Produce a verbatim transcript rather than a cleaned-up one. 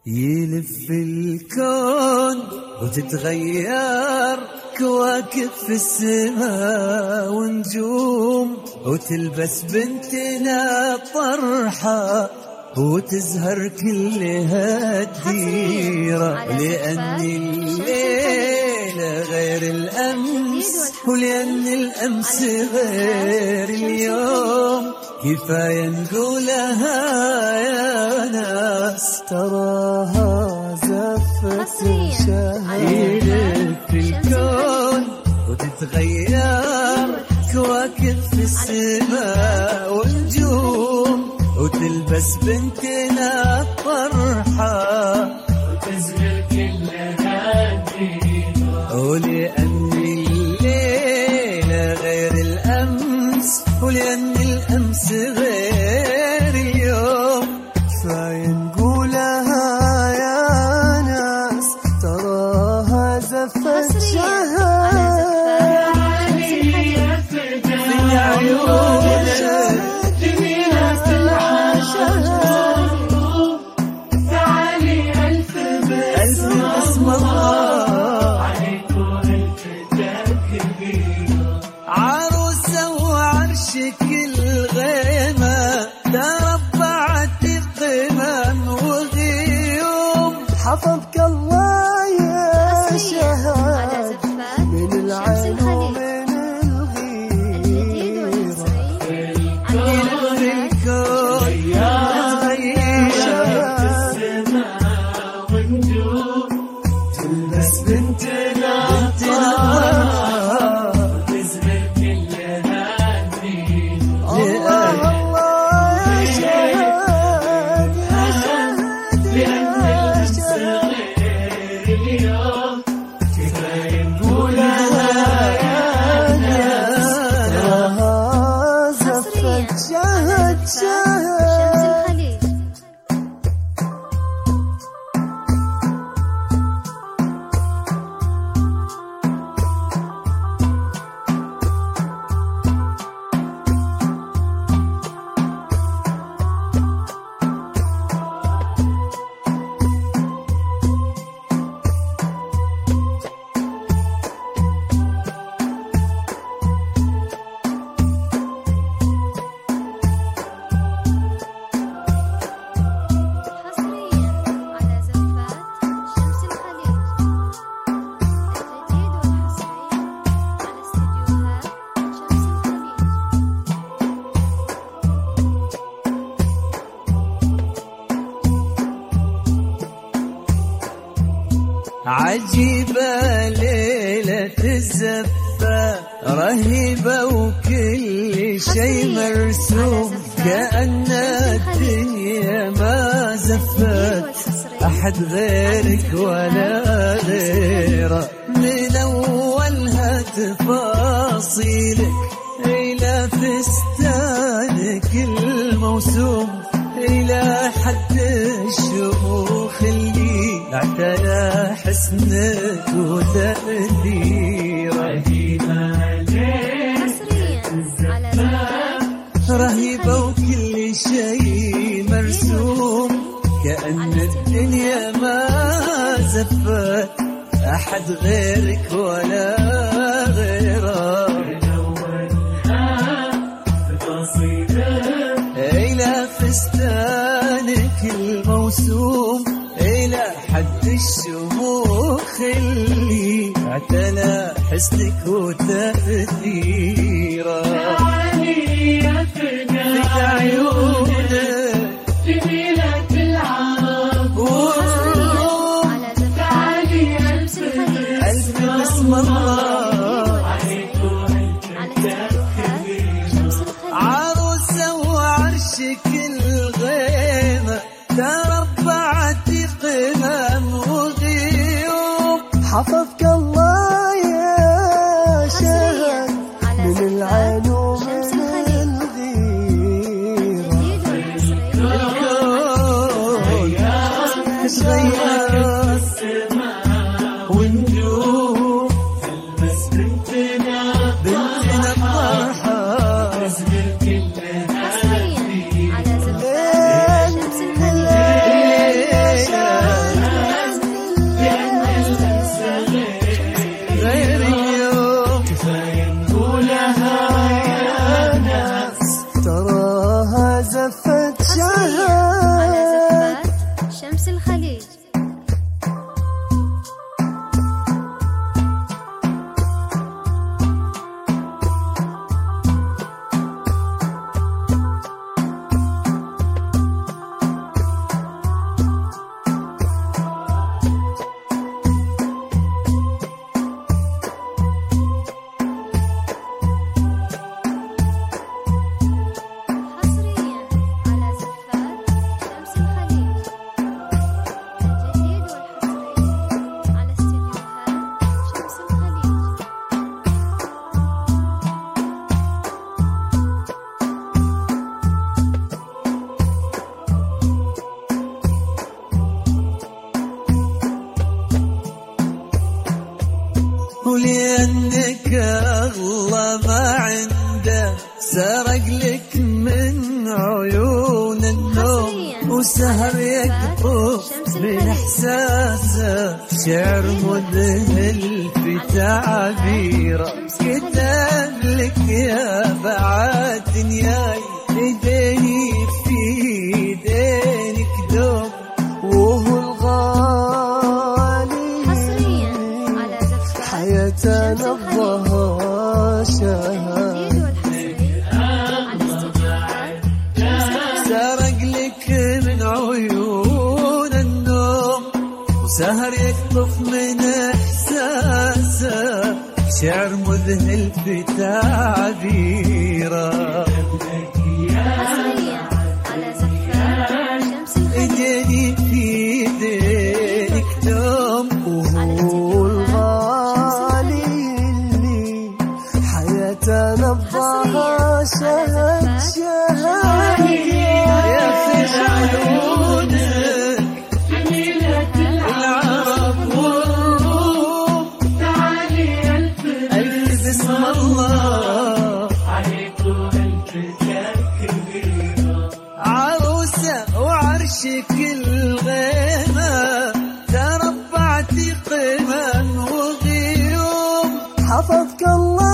يلف الكون وتتغير كواكب في السماء ونجوم، وتلبس بنتنا طرحة وتزهر كلها الديرة، لأن الليلة غير الأمس ولأن الأمس غير اليوم. كفاية نقولها يا ناس تراها زفة شهيد في الكون وتتغير كواكب في السماء ونجوم، وتلبس بنتنا الطرحة وتزهر كلها الديرة، ولأن الليلة غير الأمس ولأن الأمس غير اليوم. كفاية نقولها يا ناس تراها زفت شهر في عيونك جميلة في العاشر، تعالي ألف ألف بسم الله عليكم ألف تكبير. عروسة وعرشك الغيمة تربعت قمم وغيوم، حفظك الله يا شهاد من العين ومن تلبس بنتنا طرحة وتزهر كلها الديرة. الله الله يا شهاد يا شهاد لأن الأمس غير اليوم. كفاية نقولها يا ناس تراها زفت شهد شهد. عجيبة ليلة الزفة رهيبة وكل شي مرسوم، كأن الدنيا ما زفت أحد غيرك ولا غيره. من أولها تفاصيلك إلى فستانك الموسوم، إلى حد الشموخ اللي اعتنى حسنك وتأثيره. رهيبة وكل شيء مرسوم، كأن الدنيا ما زفت أحد غيرك ولا غيره. إلى فستانك الموسوم، إلى حد الشموخ اللي اعتنى حسنك وتأثيره. في عيونك جميلة العرب والروح تعالي ألف ألف بسم الله عليكم ألف تكبير. عروسة وعرشك الغيمة تربعت قمم وغيوم، حفظك الله يا شهد من العين ومن تغير السماء ونجوم، تلبس بنتنا بنتنا الطرحة تزهر كلها شهد. ولأنك أغلى ما عنده سرق لك من عيون النوم وسهر يقطف من إحساسه شعر مذهل في تعابيره كتب لك يا بعد دنياي ايديني في ايدينك دوم وهو الغالي حصريا على زفة حياتنا بضها شهد سرق لك من عيون النوم وسهر يقطف من إحساسه شعر مذهل في تعبيره حصريا على زفة شمس ايديني في ايديك دوم وهو الغالي اللي حياتنا بضها شهد شهد يا فيش عيونك العرب والروم تعالي ألف ألف بسم الله عليك وألف تكبيرة عروسة وعرشك الغيمة تربعتي قمم وغيوم حفظك الله